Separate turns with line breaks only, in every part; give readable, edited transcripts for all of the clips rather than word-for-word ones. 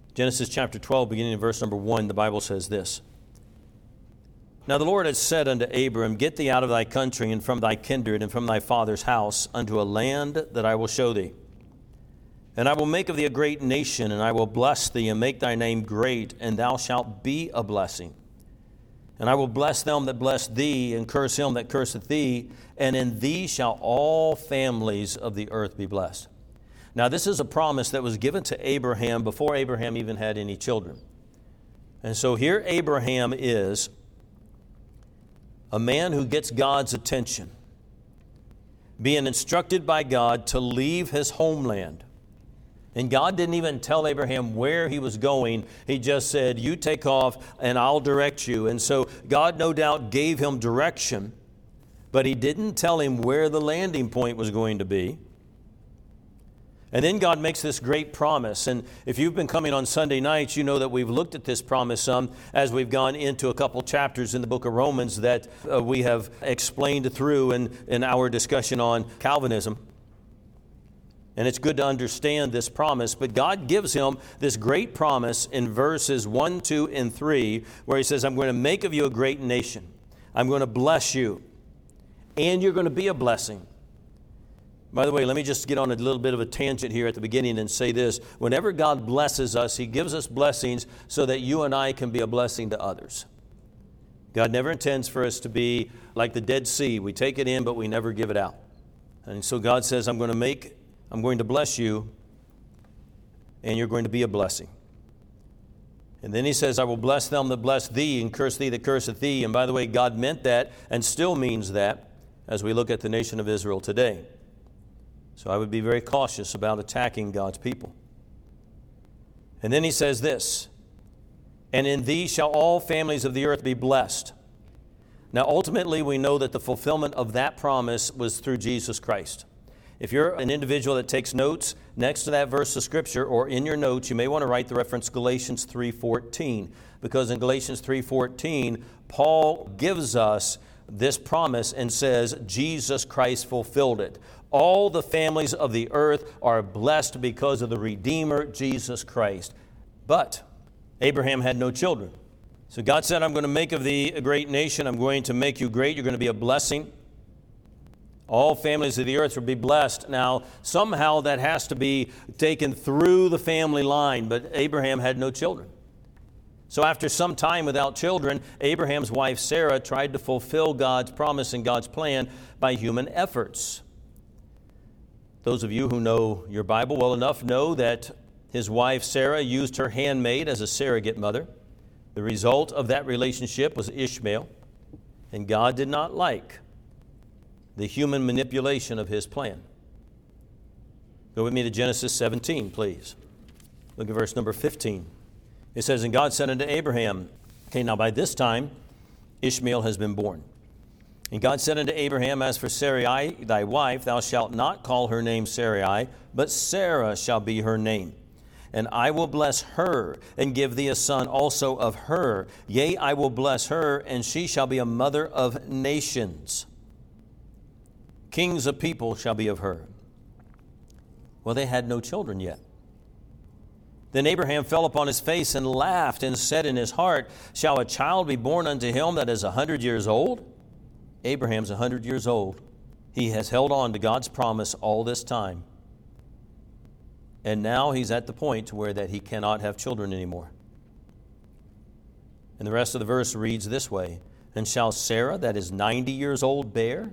Genesis chapter 12, beginning in verse number 1, the Bible says this. Now the Lord had said unto Abram, Get thee out of thy country, and from thy kindred, and from thy father's house, unto a land that I will show thee. And I will make of thee a great nation, and I will bless thee, and make thy name great, and thou shalt be a blessing. And I will bless them that bless thee, and curse him that curseth thee, and in thee shall all families of the earth be blessed. Now this is a promise that was given to Abraham before Abraham even had any children. And so here Abraham is, a man who gets God's attention, being instructed by God to leave his homeland. And God didn't even tell Abraham where he was going. He just said, you take off and I'll direct you. And so God no doubt gave him direction, but he didn't tell him where the landing point was going to be. And then God makes this great promise. And if you've been coming on Sunday nights, you know that we've looked at this promise some as we've gone into a couple chapters in the book of Romans that we have explained through in our discussion on Calvinism. And it's good to understand this promise. But God gives him this great promise in verses 1, 2, and 3, where he says, I'm going to make of you a great nation. I'm going to bless you. And you're going to be a blessing. By the way, let me just get on a little bit of a tangent here at the beginning and say this. Whenever God blesses us, he gives us blessings so that you and I can be a blessing to others. God never intends for us to be like the Dead Sea. We take it in, but we never give it out. And so God says, I'm going to bless you, and you're going to be a blessing. And then he says, I will bless them that bless thee, and curse thee that curseth thee. And by the way, God meant that and still means that as we look at the nation of Israel today. So I would be very cautious about attacking God's people. And then he says this, and in thee shall all families of the earth be blessed. Now ultimately we know that the fulfillment of that promise was through Jesus Christ. If you're an individual that takes notes, next to that verse of Scripture or in your notes, you may want to write the reference Galatians 3:14. Because in Galatians 3:14, Paul gives us this promise and says Jesus Christ fulfilled it. All the families of the earth are blessed because of the Redeemer, Jesus Christ. But Abraham had no children. So God said, I'm going to make of thee a great nation. I'm going to make you great. You're going to be a blessing. All families of the earth will be blessed. Now, somehow that has to be taken through the family line, but Abraham had no children. So after some time without children, Abraham's wife Sarah tried to fulfill God's promise and God's plan by human efforts. Those of you who know your Bible well enough know that his wife Sarah used her handmaid as a surrogate mother. The result of that relationship was Ishmael, and God did not like the human manipulation of his plan. Go with me to Genesis 17, please. Look at verse number 15. It says, And God said unto Abraham, okay, now by this time, Ishmael has been born. And God said unto Abraham, As for Sarai, thy wife, thou shalt not call her name Sarai, but Sarah shall be her name. And I will bless her, and give thee a son also of her. Yea, I will bless her, and she shall be a mother of nations. Kings of people shall be of her. Well, they had no children yet. Then Abraham fell upon his face and laughed, and said in his heart, Shall a child be born unto him that is 100 years old? Abraham's 100 years old. He has held on to God's promise all this time. And now he's at the point where that he cannot have children anymore. And the rest of the verse reads this way, And shall Sarah, that is 90 years old, bear?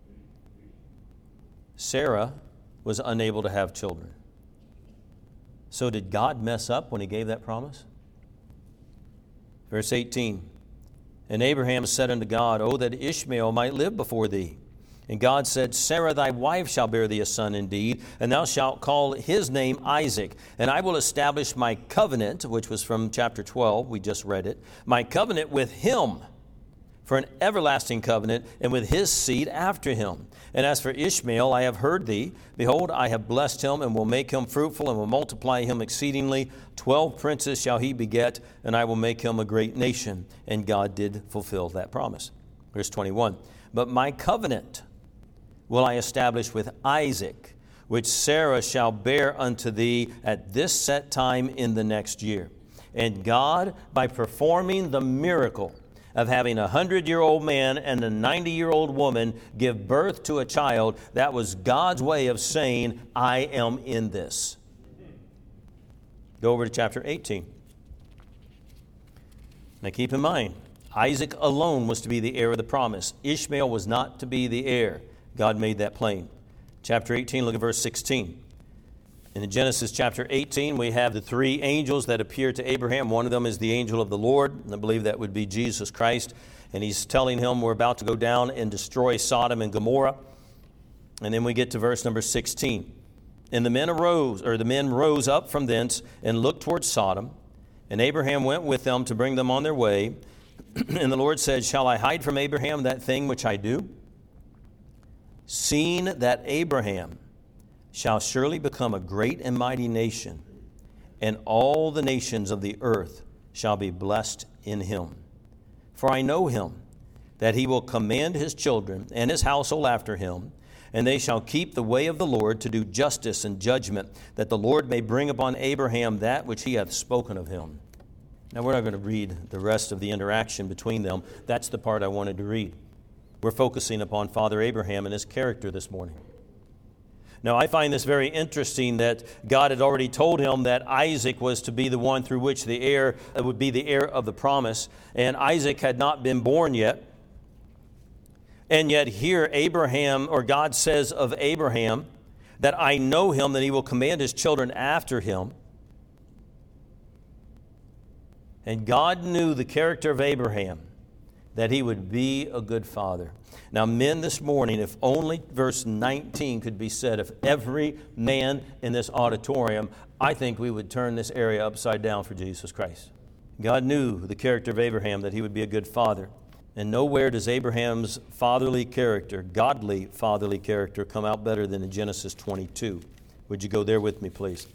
Sarah was unable to have children. So did God mess up when he gave that promise? Verse 18, And Abraham said unto God, O that Ishmael might live before thee. And God said, Sarah thy wife shall bear thee a son indeed, and thou shalt call his name Isaac. And I will establish my covenant, which was from chapter 12, we just read it, my covenant with him for an everlasting covenant, and with his seed after him. And as for Ishmael, I have heard thee. Behold, I have blessed him, and will make him fruitful, and will multiply him exceedingly. 12 princes shall he beget, and I will make him a great nation. And God did fulfill that promise. Verse 21, But my covenant will I establish with Isaac, which Sarah shall bear unto thee at this set time in the next year. And God, by performing the miracle of having a 100-year-old man and a 90-year-old woman give birth to a child, that was God's way of saying, I am in this. Go over to chapter 18. Now keep in mind, Isaac alone was to be the heir of the promise. Ishmael was not to be the heir. God made that plain. Chapter 18, look at verse 16. In Genesis chapter 18, we have the three angels that appear to Abraham. One of them is the angel of the Lord, and I believe that would be Jesus Christ. And he's telling him we're about to go down and destroy Sodom and Gomorrah. And then we get to verse number 16. And the men rose up from thence and looked towards Sodom. And Abraham went with them to bring them on their way. And the Lord said, Shall I hide from Abraham that thing which I do? Seeing that Abraham shall surely become a great and mighty nation, and all the nations of the earth shall be blessed in him. For I know him, that he will command his children and his household after him, and they shall keep the way of the Lord to do justice and judgment, that the Lord may bring upon Abraham that which he hath spoken of him. Now, we're not going to read the rest of the interaction between them. That's the part I wanted to read. We're focusing upon Father Abraham and his character this morning. Now, I find this very interesting that God had already told him that Isaac was to be the one through which the heir would be the heir of the promise, and Isaac had not been born yet. And yet here Abraham, or God says of Abraham, that I know him, that he will command his children after him. And God knew the character of Abraham, that he would be a good father. Now, men, this morning, if only verse 19 could be said of every man in this auditorium, I think we would turn this area upside down for Jesus Christ. God knew the character of Abraham, that he would be a good father. And nowhere does Abraham's fatherly character, godly fatherly character, come out better than in Genesis 22. Would you go there with me, please?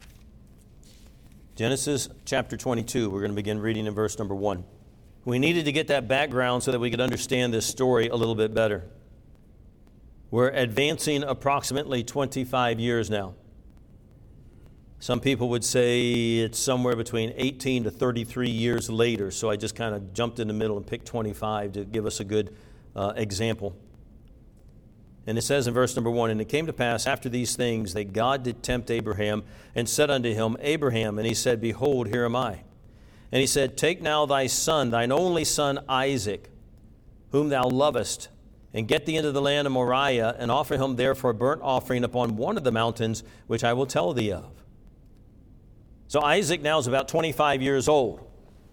Genesis chapter 22, we're going to begin reading in verse number 1. We needed to get that background so that we could understand this story a little bit better. We're advancing approximately 25 years now. Some people would say it's somewhere between 18 to 33 years later, so I just kind of jumped in the middle and picked 25 to give us a good example. And it says in verse number 1, And it came to pass after these things that God did tempt Abraham, and said unto him, Abraham, and he said, Behold, here am I. And he said, Take now thy son, thine only son Isaac, whom thou lovest, and get thee into the land of Moriah, and offer him there for a burnt offering upon one of the mountains, which I will tell thee of. So Isaac now is about 25 years old.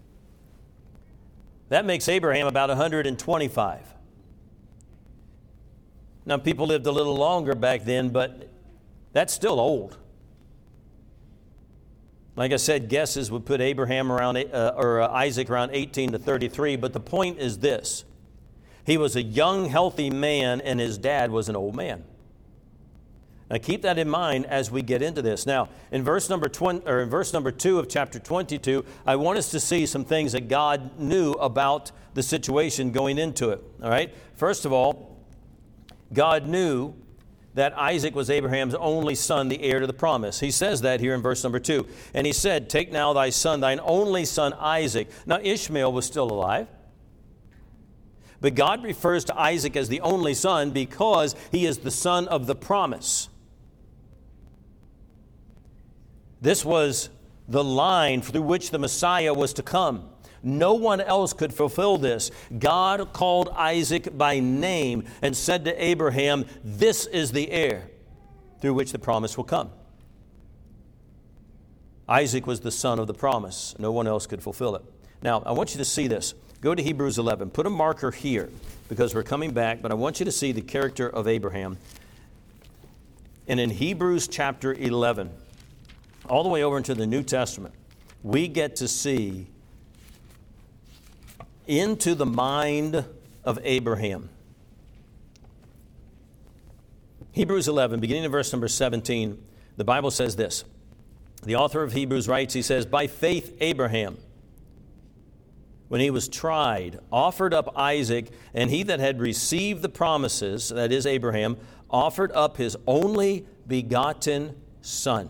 That makes Abraham about 125. Now, people lived a little longer back then, but that's still old. Like I said, guesses would put Abraham around, Isaac around 18 to 33, but the point is this. He was a young, healthy man, and his dad was an old man. Now, keep that in mind as we get into this. Now, in verse number 2 of chapter 22, I want us to see some things that God knew about the situation going into it. All right? First of all, God knew that Isaac was Abraham's only son, the heir to the promise. He says that here in verse number 2. And he said, Take now thy son, thine only son Isaac. Now, Ishmael was still alive. But God refers to Isaac as the only son because he is the son of the promise. This was the line through which the Messiah was to come. No one else could fulfill this. God called Isaac by name and said to Abraham, This is the heir through which the promise will come. Isaac was the son of the promise. No one else could fulfill it. Now, I want you to see this. Go to Hebrews 11. Put a marker here because we're coming back, but I want you to see the character of Abraham. And in Hebrews chapter 11, all the way over into the New Testament, we get to see into the mind of Abraham. Hebrews 11, beginning in verse number 17, the Bible says this. The author of Hebrews writes, he says, By faith Abraham, when he was tried, offered up Isaac, and he that had received the promises, that is Abraham, offered up his only begotten Son.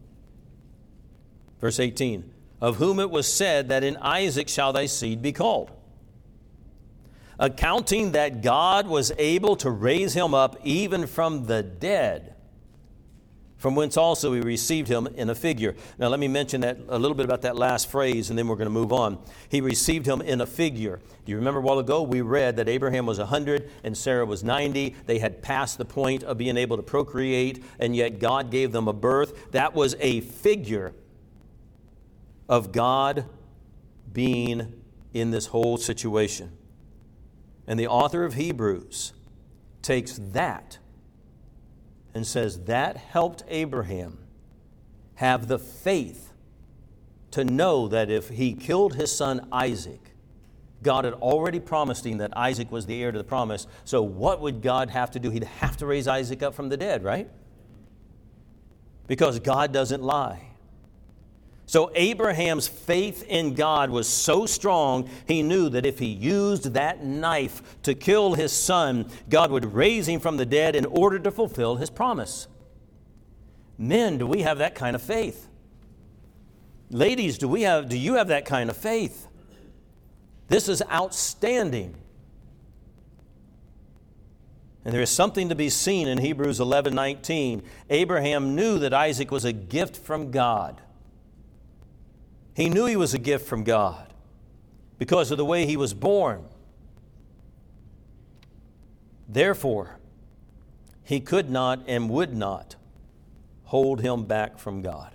Verse 18, of whom it was said that in Isaac shall thy seed be called. Accounting that God was able to raise him up even from the dead, from whence also he received him in a figure. Now let me mention that a little bit about that last phrase, and then we're going to move on. He received him in a figure. Do you remember a while ago we read that Abraham was 100 and Sarah was 90? They had passed the point of being able to procreate, and yet God gave them a birth. That was a figure of God being in this whole situation. And the author of Hebrews takes that and says that helped Abraham have the faith to know that if he killed his son Isaac, God had already promised him that Isaac was the heir to the promise. So what would God have to do? He'd have to raise Isaac up from the dead, right? Because God doesn't lie. So Abraham's faith in God was so strong, he knew that if he used that knife to kill his son, God would raise him from the dead in order to fulfill his promise. Men, do we have that kind of faith? Ladies, do you have that kind of faith? This is outstanding. And there is something to be seen in Hebrews 11:19. Abraham knew that Isaac was a gift from God. He knew he was a gift from God because of the way he was born. Therefore, he could not and would not hold him back from God.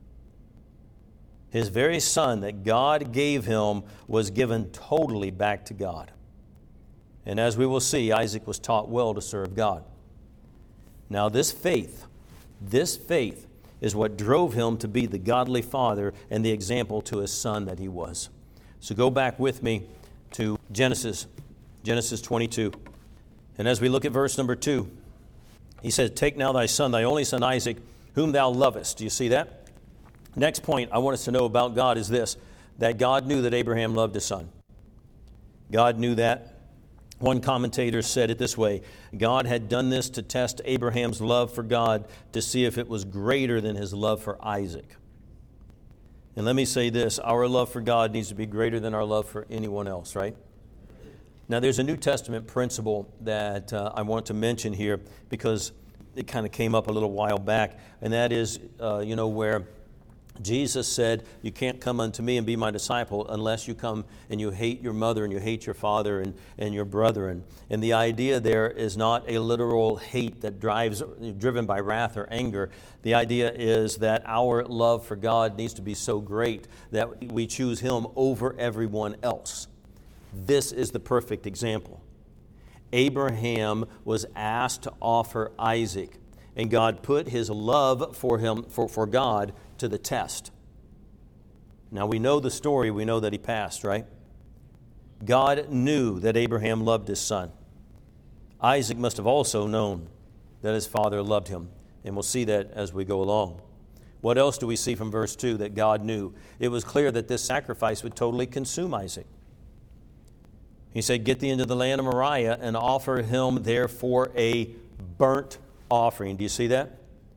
His very son that God gave him was given totally back to God. And as we will see, Isaac was taught well to serve God. Now this faith is what drove him to be the godly father and the example to his son that he was. So go back with me to Genesis 22. And as we look at verse number 2, he says, take now thy son, thy only son Isaac, whom thou lovest. Do you see that? Next point I want us to know about God is this, that God knew that Abraham loved his son. God knew that. One commentator said it this way, God had done this to test Abraham's love for God to see if it was greater than his love for Isaac. And let me say this, our love for God needs to be greater than our love for anyone else, right? Now there's a New Testament principle that I want to mention here because it kind of came up a little while back, and that is, where Jesus said, you can't come unto me and be my disciple unless you come and you hate your mother and you hate your father and your brethren. And the idea there is not a literal hate that driven by wrath or anger. The idea is that our love for God needs to be so great that we choose him over everyone else. This is the perfect example. Abraham was asked to offer Isaac, and God put his love for him, for God, to the test. Now we know the story, we know that he passed, right? God knew that Abraham loved his son. Isaac must have also known that his father loved him, and we'll see that as we go along. What else do we see from verse 2 that God knew? It was clear that this sacrifice would totally consume Isaac. He said, get thee into the land of Moriah and offer him therefore a burnt offering. Do you see that?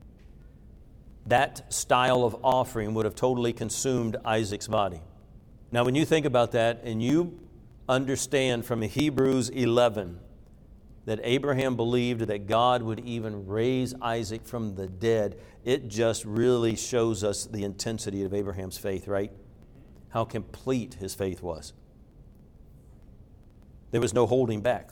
That style of offering would have totally consumed Isaac's body. Now, when you think about that and you understand from Hebrews 11 that Abraham believed that God would even raise Isaac from the dead, it just really shows us the intensity of Abraham's faith, right? How complete his faith was. There was no holding back.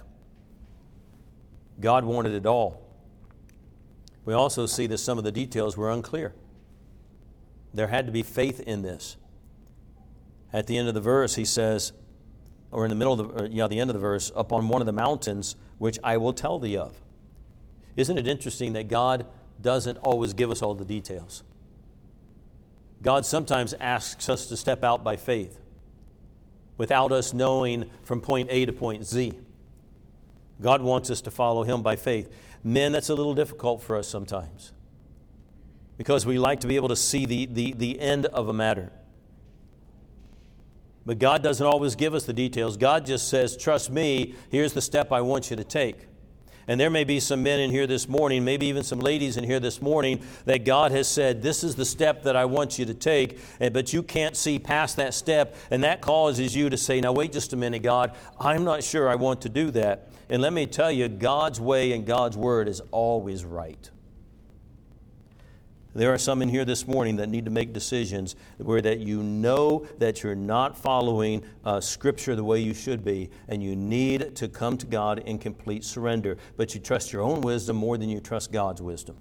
God wanted it all. We also see that some of the details were unclear. There had to be faith in this. At the end of the verse, he says, or in the middle of the end of the verse, upon one of the mountains which I will tell thee of. Isn't it interesting that God doesn't always give us all the details? God sometimes asks us to step out by faith without us knowing from point A to point Z. God wants us to follow him by faith. Men, that's a little difficult for us sometimes because we like to be able to see the end of a matter. But God doesn't always give us the details. God just says, trust me, here's the step I want you to take. And there may be some men in here this morning, maybe even some ladies in here this morning, that God has said, this is the step that I want you to take, but you can't see past that step, and that causes you to say, now wait just a minute, God, I'm not sure I want to do that. And let me tell you, God's way and God's word is always right. There are some in here this morning that need to make decisions where that you know that you're not following Scripture the way you should be, and you need to come to God in complete surrender. But you trust your own wisdom more than you trust God's wisdom.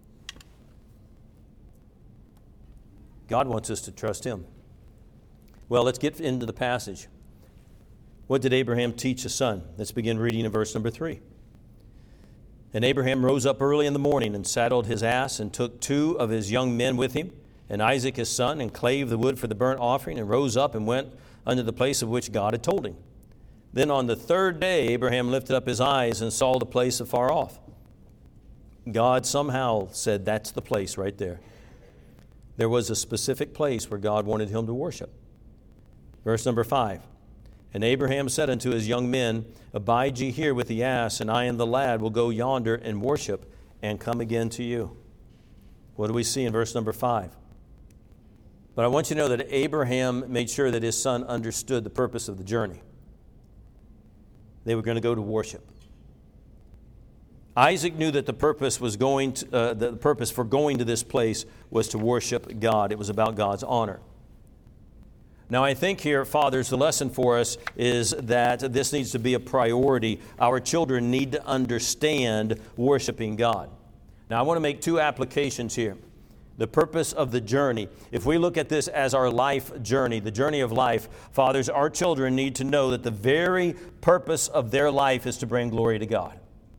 God wants us to trust Him. Well, let's get into the passage. What did Abraham teach his son? Let's begin reading in verse number 3. And Abraham rose up early in the morning and saddled his ass and took 2 of his young men with him and Isaac his son and clave the wood for the burnt offering and rose up and went unto the place of which God had told him. Then on the 3rd day Abraham lifted up his eyes and saw the place afar off. God somehow said, that's the place right there. There was a specific place where God wanted him to worship. Verse number 5. And Abraham said unto his young men, abide ye here with the ass, and I and the lad will go yonder and worship, and come again to you. What do we see in verse number 5? But I want you to know that Abraham made sure that his son understood the purpose of the journey. They were going to go to worship. Isaac knew that the purpose for going to this place was to worship God. It was about God's honor. Now, I think here, fathers, the lesson for us is that this needs to be a priority. Our children need to understand worshiping God. Now, I want to make 2 applications here. The purpose of the journey. If we look at this as our life journey, the journey of life, fathers, our children need to know that the very purpose of their life is to bring glory to God.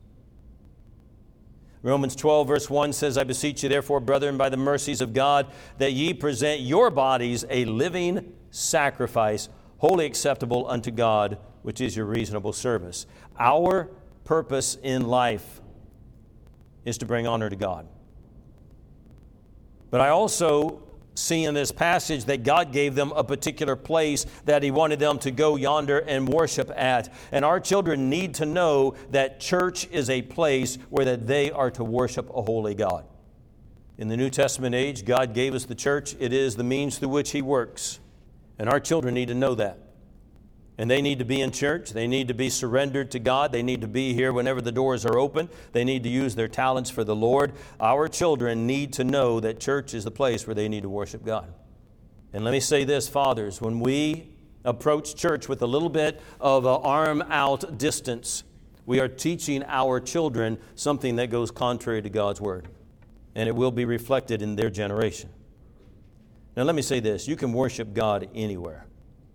Romans 12, verse 1 says, I beseech you, therefore, brethren, by the mercies of God, that ye present your bodies a living sacrifice, wholly acceptable unto God, which is your reasonable service. Our purpose in life is to bring honor to God. But I also see in this passage that God gave them a particular place that He wanted them to go yonder and worship at. And our children need to know that church is a place where that they are to worship a holy God. In the New Testament age, God gave us the church. It is the means through which He works. And our children need to know that. And they need to be in church. They need to be surrendered to God. They need to be here whenever the doors are open. They need to use their talents for the Lord. Our children need to know that church is the place where they need to worship God. And let me say this, fathers, when we approach church with a little bit of an arm-out distance, we are teaching our children something that goes contrary to God's Word. And it will be reflected in their generation. Now let me say this, you can worship God anywhere.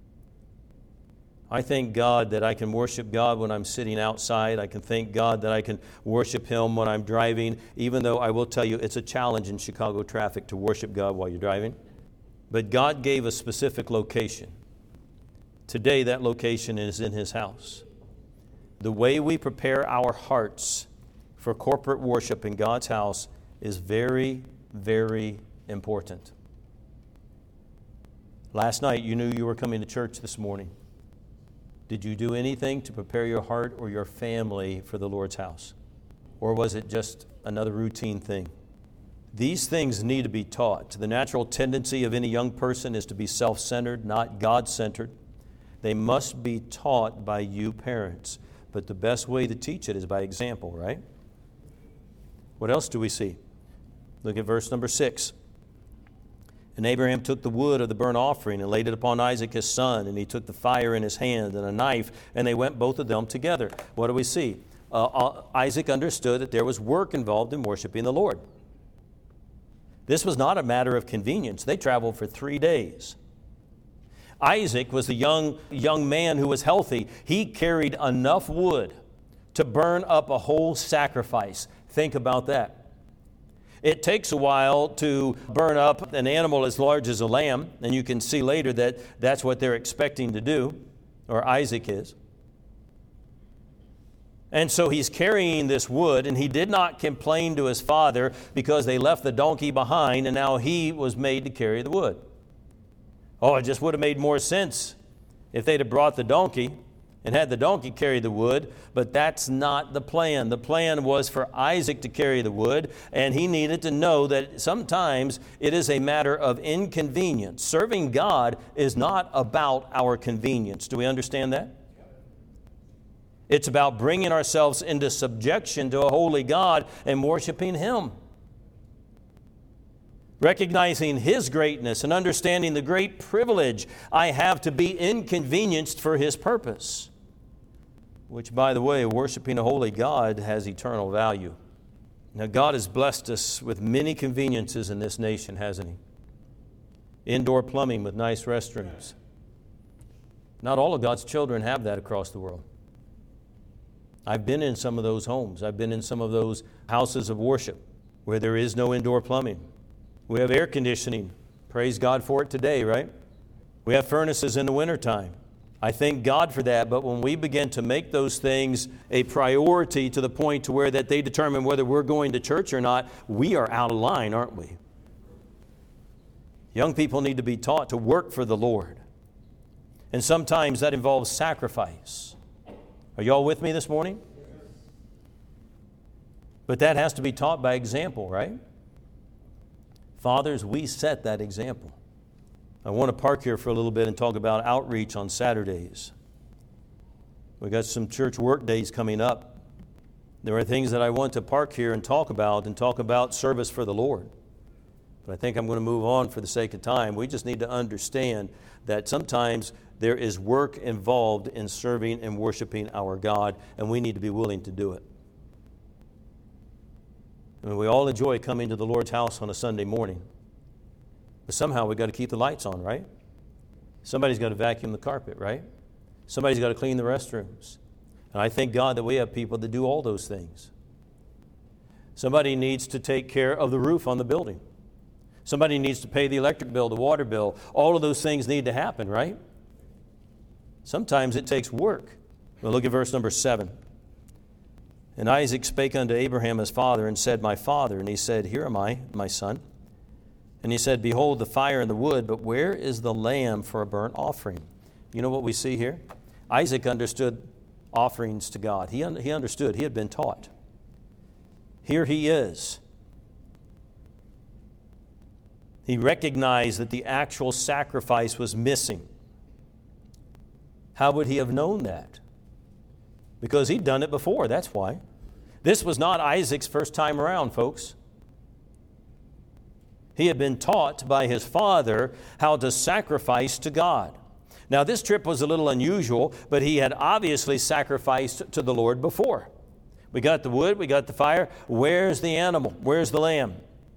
I thank God that I can worship God when I'm sitting outside. I can thank God that I can worship Him when I'm driving, even though I will tell you it's a challenge in Chicago traffic to worship God while you're driving. But God gave a specific location. Today that location is in His house. The way we prepare our hearts for corporate worship in God's house is very, very important. Last night, you knew you were coming to church this morning. Did you do anything to prepare your heart or your family for the Lord's house? Or was it just another routine thing? These things need to be taught. The natural tendency of any young person is to be self-centered, not God-centered. They must be taught by you parents. But the best way to teach it is by example, right? What else do we see? Look at verse number 6. And Abraham took the wood of the burnt offering and laid it upon Isaac his son, and he took the fire in his hand and a knife, and they went both of them together. What do we see? Isaac understood that there was work involved in worshiping the Lord. This was not a matter of convenience. They traveled for 3 days. Isaac was the young man who was healthy. He carried enough wood to burn up a whole sacrifice. Think about that. It takes a while to burn up an animal as large as a lamb, and you can see later that that's what they're expecting to do, or Isaac is. And so he's carrying this wood, and he did not complain to his father because they left the donkey behind, and now he was made to carry the wood. Oh, it just would have made more sense if they'd have brought the donkey. and had the donkey carry the wood, but that's not the plan. The plan was for Isaac to carry the wood, and he needed to know that sometimes it is a matter of inconvenience. Serving God is not about our convenience. Do we understand that? It's about bringing ourselves into subjection to a holy God and worshiping Him. Recognizing His greatness and understanding the great privilege I have to be inconvenienced for His purpose. Which, by the way, worshiping a holy God has eternal value. Now, God has blessed us with many conveniences in this nation, hasn't He? Indoor plumbing with nice restrooms. Not all of God's children have that across the world. I've been in some of those homes. I've been in some of those houses of worship where there is no indoor plumbing. We have air conditioning. Praise God for it today, right? We have furnaces in the wintertime. I thank God for that, but when we begin to make those things a priority to the point to where that they determine whether we're going to church or not, we are out of line, aren't we? Young people need to be taught to work for the Lord. And sometimes that involves sacrifice. Are y'all with me this morning? But that has to be taught by example, right? Fathers, we set that example. I want to park here for a little bit and talk about outreach on Saturdays. We've got some church work days coming up. There are things that I want to park here and talk about service for the Lord. But I think I'm going to move on for the sake of time. We just need to understand that sometimes there is work involved in serving and worshiping our God, and we need to be willing to do it. I mean, we all enjoy coming to the Lord's house on a Sunday morning. But somehow we've got to keep the lights on, right? Somebody's got to vacuum the carpet, right? Somebody's got to clean the restrooms. And I thank God that we have people that do all those things. Somebody needs to take care of the roof on the building. Somebody needs to pay the electric bill, the water bill. All of those things need to happen, right? Sometimes it takes work. Well, look at verse number 7. And Isaac spake unto Abraham his father, and said, My father. And he said, Here am I, my son. And he said, Behold the fire and the wood, but where is the lamb for a burnt offering? You know what we see here? Isaac understood offerings to God. He understood. He had been taught. Here he is. He recognized that the actual sacrifice was missing. How would he have known that? Because he'd done it before, that's why. This was not Isaac's first time around, folks. He had been taught by his father how to sacrifice to God. Now, this trip was a little unusual, but he had obviously sacrificed to the Lord before. We got the wood, we got the fire. Where's the animal? Where's the lamb?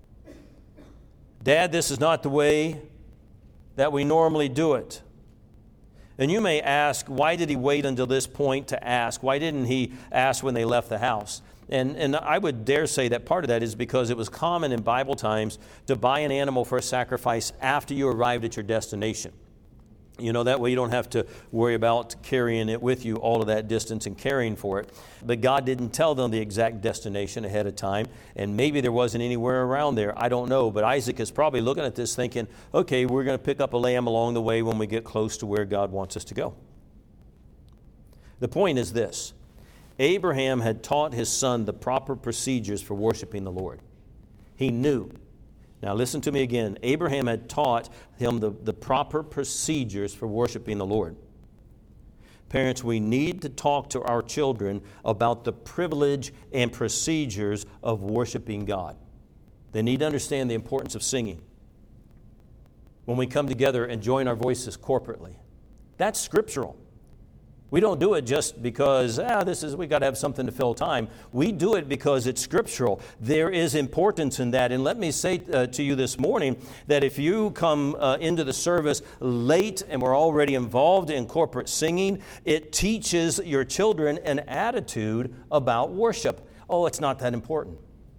Dad, this is not the way that we normally do it. And you may ask, why did he wait until this point to ask? Why didn't he ask when they left the house? And I would dare say that part of that is because it was common in Bible times to buy an animal for a sacrifice after you arrived at your destination. You know, that way you don't have to worry about carrying it with you all of that distance and caring for it. But God didn't tell them the exact destination ahead of time, and maybe there wasn't anywhere around there. I don't know, but Isaac is probably looking at this thinking, okay, we're going to pick up a lamb along the way when we get close to where God wants us to go. The point is this. Abraham had taught his son the proper procedures for worshiping the Lord. He knew. Now listen to me again. Abraham had taught him the proper procedures for worshiping the Lord. Parents, we need to talk to our children about the privilege and procedures of worshiping God. They need to understand the importance of singing. When we come together and join our voices corporately, that's scriptural. We don't do it just because, we got to have something to fill time. We do it because it's scriptural. There is importance in that. And let me say to you this morning that if you come into the service late and we're already involved in corporate singing, it teaches your children an attitude about worship. Oh, it's not that important.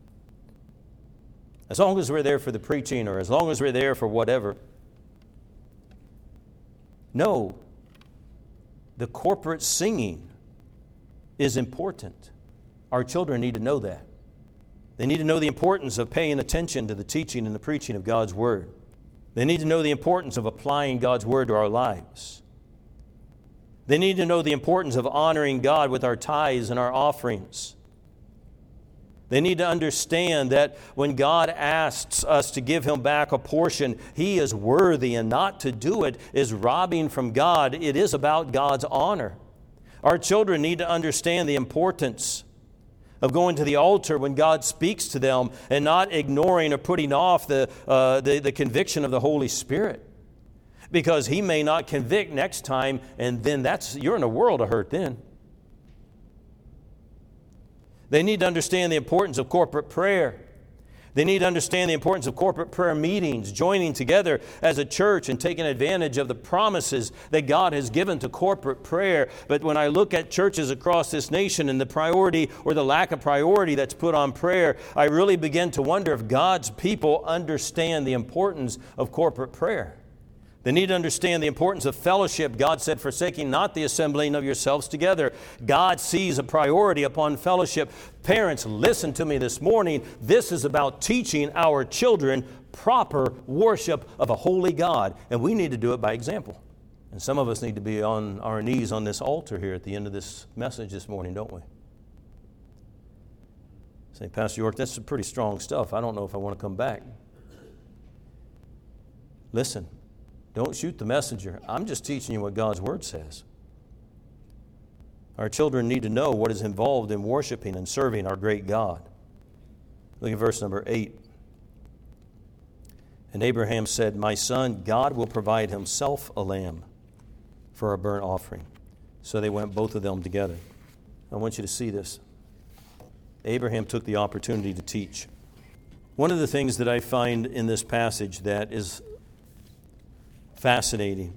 As long as we're there for the preaching or as long as we're there for whatever. No. The corporate singing is important. Our children need to know that. They need to know the importance of paying attention to the teaching and the preaching of God's Word. They need to know the importance of applying God's Word to our lives. They need to know the importance of honoring God with our tithes and our offerings. They need to understand that when God asks us to give Him back a portion, He is worthy, and not to do it is robbing from God. It is about God's honor. Our children need to understand the importance of going to the altar when God speaks to them and not ignoring or putting off the conviction of the Holy Spirit. Because He may not convict next time, and then you're in a world of hurt then. They need to understand the importance of corporate prayer. They need to understand the importance of corporate prayer meetings, joining together as a church and taking advantage of the promises that God has given to corporate prayer. But when I look at churches across this nation and the priority or the lack of priority that's put on prayer, I really begin to wonder if God's people understand the importance of corporate prayer. They need to understand the importance of fellowship. God said, forsaking not the assembling of yourselves together. God sees a priority upon fellowship. Parents, listen to me this morning. This is about teaching our children proper worship of a holy God. And we need to do it by example. And some of us need to be on our knees on this altar here at the end of this message this morning, don't we? Say, Pastor York, that's some pretty strong stuff. I don't know if I want to come back. Listen. Don't shoot the messenger. I'm just teaching you what God's Word says. Our children need to know what is involved in worshiping and serving our great God. Look at verse number 8. And Abraham said, my son, God will provide Himself a lamb for a burnt offering. So they went both of them together. I want you to see this. Abraham took the opportunity to teach. One of the things that I find in this passage that is fascinating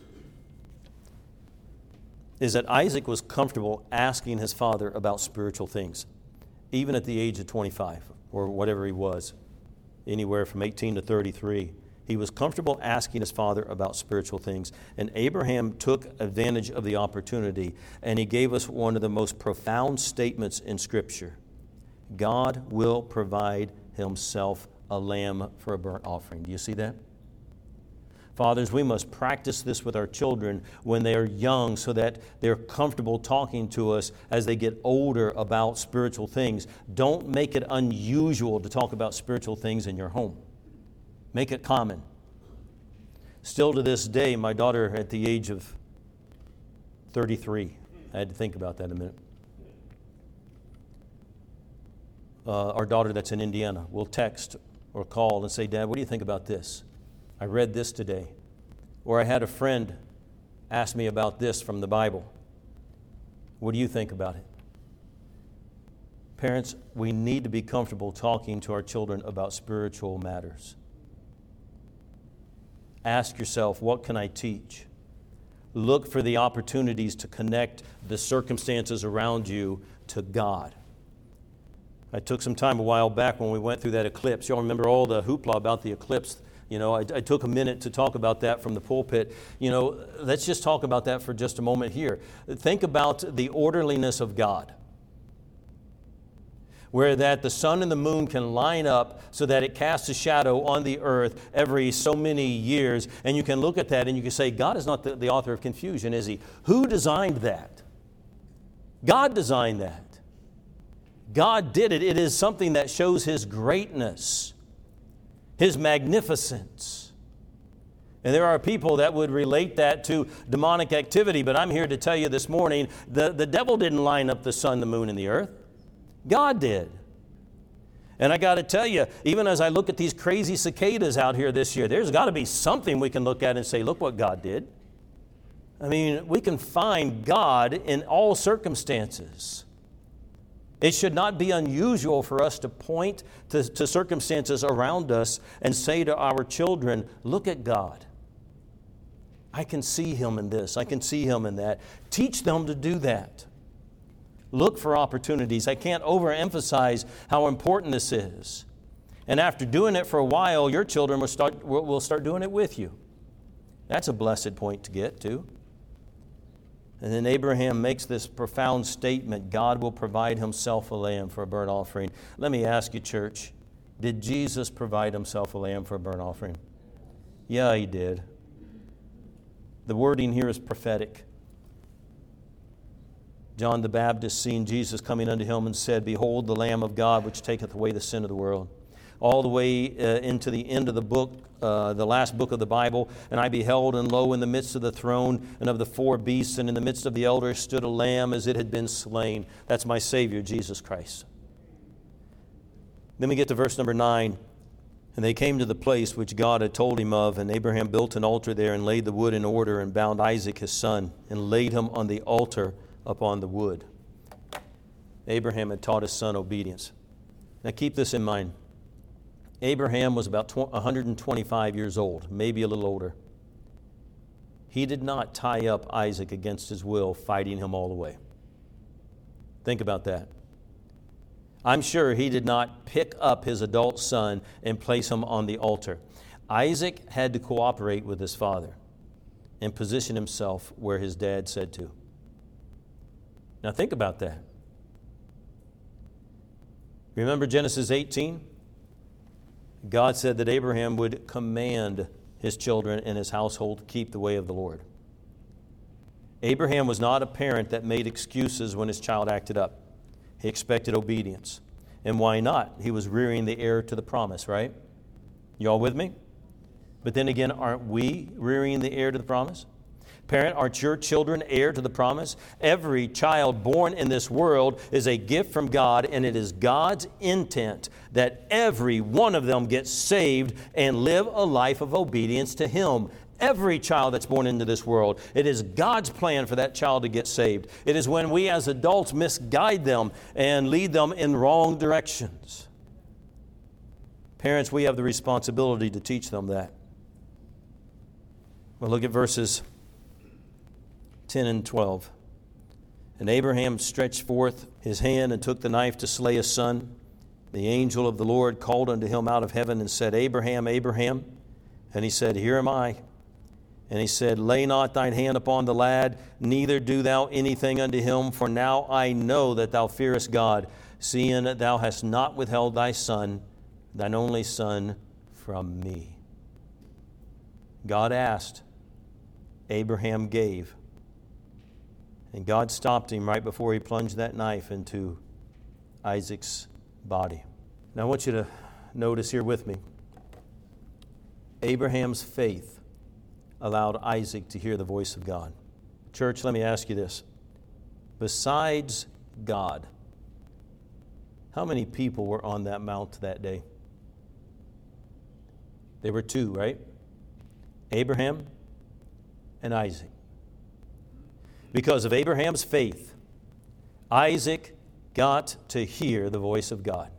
is that Isaac was comfortable asking his father about spiritual things, even at the age of 25 or whatever he was, anywhere from 18 to 33. He was comfortable asking his father about spiritual things. And Abraham took advantage of the opportunity, and he gave us one of the most profound statements in Scripture. God will provide Himself a lamb for a burnt offering. Do you see that? Fathers, we must practice this with our children when they are young so that they're comfortable talking to us as they get older about spiritual things. Don't make it unusual to talk about spiritual things in your home. Make it common. Still to this day, my daughter at the age of 33, I had to think about that a minute. Our daughter that's in Indiana will text or call and say, Dad, what do you think about this? I read this today. Or I had a friend ask me about this from the Bible. What do you think about it? Parents, we need to be comfortable talking to our children about spiritual matters. Ask yourself, what can I teach? Look for the opportunities to connect the circumstances around you to God. I took some time a while back when we went through that eclipse. Y'all remember all the hoopla about the eclipse? You know, I took a minute to talk about that from the pulpit. You know, let's just talk about that for just a moment here. Think about the orderliness of God, where that the sun and the moon can line up so that it casts a shadow on the earth every so many years. And you can look at that and you can say, God is not the author of confusion, is He? Who designed that? God designed that. God did it. It is something that shows His greatness, His magnificence. And there are people that would relate that to demonic activity, but I'm here to tell you this morning, the devil didn't line up the sun, the moon, and the earth. God did. And I got to tell you, even as I look at these crazy cicadas out here this year, there's got to be something we can look at and say, look what God did. I mean, we can find God in all circumstances. It should not be unusual for us to point to circumstances around us and say to our children, look at God. I can see Him in this. I can see Him in that. Teach them to do that. Look for opportunities. I can't overemphasize how important this is. And after doing it for a while, your children will start doing it with you. That's a blessed point to get to. And then Abraham makes this profound statement, God will provide Himself a lamb for a burnt offering. Let me ask you, church, did Jesus provide Himself a lamb for a burnt offering? Yeah, He did. The wording here is prophetic. John the Baptist, seeing Jesus coming unto him, and said, Behold, the Lamb of God, which taketh away the sin of the world. All the way into the end of the book, the last book of the Bible. And I beheld, and lo, in the midst of the throne and of the four beasts, and in the midst of the elders stood a lamb as it had been slain. That's my Savior, Jesus Christ. Then we get to verse number 9. And they came to the place which God had told him of, and Abraham built an altar there, and laid the wood in order, and bound Isaac his son, and laid him on the altar upon the wood. Abraham had taught his son obedience. Now keep this in mind. Abraham was about 125 years old, maybe a little older. He did not tie up Isaac against his will, fighting him all the way. Think about that. I'm sure he did not pick up his adult son and place him on the altar. Isaac had to cooperate with his father and position himself where his dad said to. Now think about that. Remember Genesis 18? God said that Abraham would command his children and his household to keep the way of the Lord. Abraham was not a parent that made excuses when his child acted up. He expected obedience. And why not? He was rearing the heir to the promise, right? You all with me? But then again, aren't we rearing the heir to the promise? Parent, aren't your children heir to the promise? Every child born in this world is a gift from God, and it is God's intent that every one of them get saved and live a life of obedience to Him. Every child that's born into this world, it is God's plan for that child to get saved. It is when we as adults misguide them and lead them in wrong directions. Parents, we have the responsibility to teach them that. Well, look at verses 10 and 12. And Abraham stretched forth his hand and took the knife to slay his son. The angel of the Lord called unto him out of heaven and said, Abraham, Abraham. And he said, Here am I. And he said, Lay not thine hand upon the lad, neither do thou anything unto him, for now I know that thou fearest God, seeing that thou hast not withheld thy son, thine only son, from me. God asked, Abraham gave. And God stopped him right before he plunged that knife into Isaac's body. Now I want you to notice here with me, Abraham's faith allowed Isaac to hear the voice of God. Church, let me ask you this. Besides God, how many people were on that mount that day? There were two, right? Abraham and Isaac. Because of Abraham's faith, Isaac got to hear the voice of God.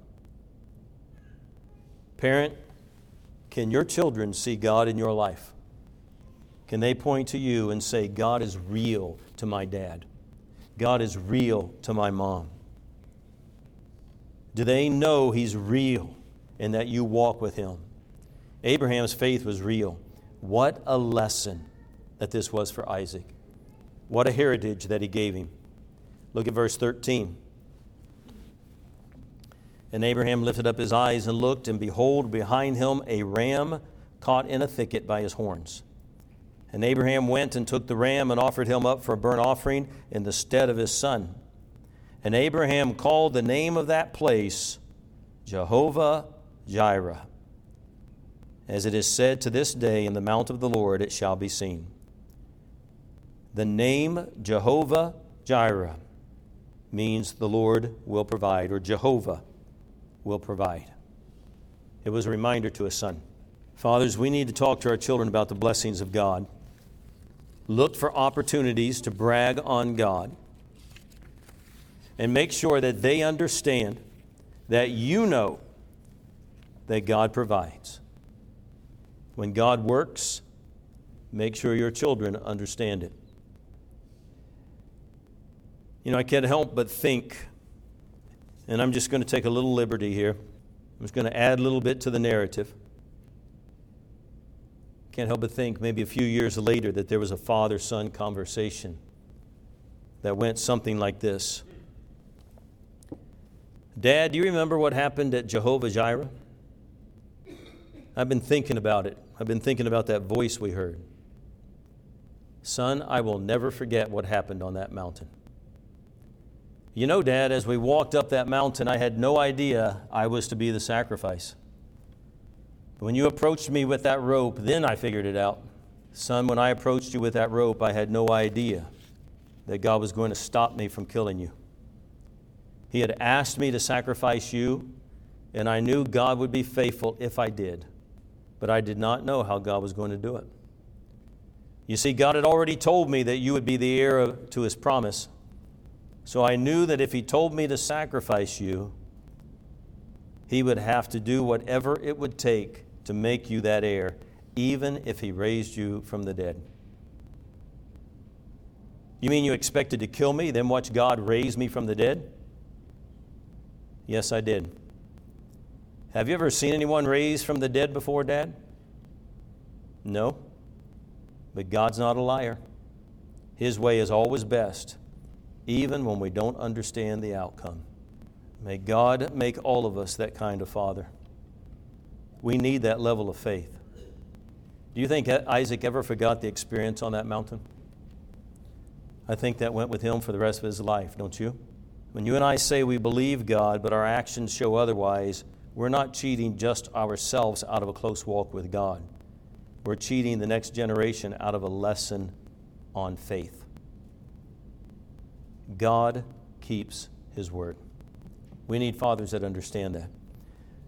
Parent, can your children see God in your life? Can they point to you and say, God is real to my dad? God is real to my mom? Do they know He's real and that you walk with Him? Abraham's faith was real. What a lesson that this was for Isaac. What a heritage that he gave him. Look at verse 13. And Abraham lifted up his eyes and looked, and behold, behind him a ram caught in a thicket by his horns. And Abraham went and took the ram and offered him up for a burnt offering in the stead of his son. And Abraham called the name of that place Jehovah-Jireh. As it is said to this day, in the mount of the Lord it shall be seen. The name Jehovah-Jireh means the Lord will provide, or Jehovah will provide. It was a reminder to his son. Fathers, we need to talk to our children about the blessings of God. Look for opportunities to brag on God. And make sure that they understand that you know that God provides. When God works, make sure your children understand it. You know, I can't help but think, and I'm just going to take a little liberty here. I'm just going to add a little bit to the narrative. Can't help but think maybe a few years later that there was a father-son conversation that went something like this. Dad, do you remember what happened at Jehovah-Jireh? I've been thinking about it. I've been thinking about that voice we heard. Son, I will never forget what happened on that mountain. You know, Dad, as we walked up that mountain, I had no idea I was to be the sacrifice. When you approached me with that rope, then I figured it out. Son, when I approached you with that rope, I had no idea that God was going to stop me from killing you. He had asked me to sacrifice you, and I knew God would be faithful if I did. But I did not know how God was going to do it. You see, God had already told me that you would be the heir to His promise. So I knew that if He told me to sacrifice you, He would have to do whatever it would take to make you that heir, even if He raised you from the dead. You mean you expected to kill me, then watch God raise me from the dead? Yes, I did. Have you ever seen anyone raised from the dead before, Dad? No. But God's not a liar. His way is always best, even when we don't understand the outcome. May God make all of us that kind of father. We need that level of faith. Do you think Isaac ever forgot the experience on that mountain? I think that went with him for the rest of his life, don't you? When you and I say we believe God, but our actions show otherwise, we're not cheating just ourselves out of a close walk with God. We're cheating the next generation out of a lesson on faith. God keeps His word. We need fathers that understand that.